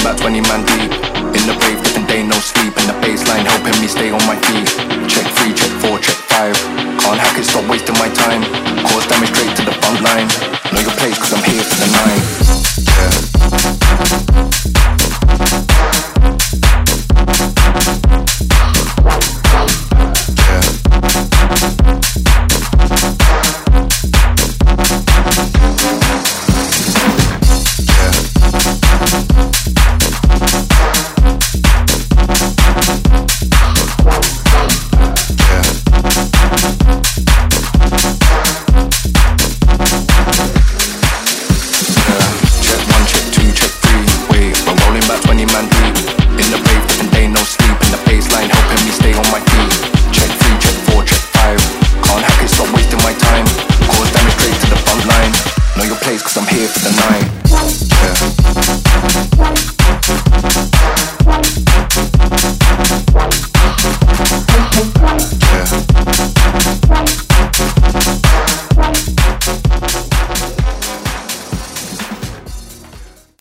about 20 man deep. In the rave, different day, no sleep. And the baseline helping me stay on my feet. Check 3, check 4, check 5. Can't hack it, stop wasting my time. Cause damage straight to the front line. Know your place cause I'm here for the night.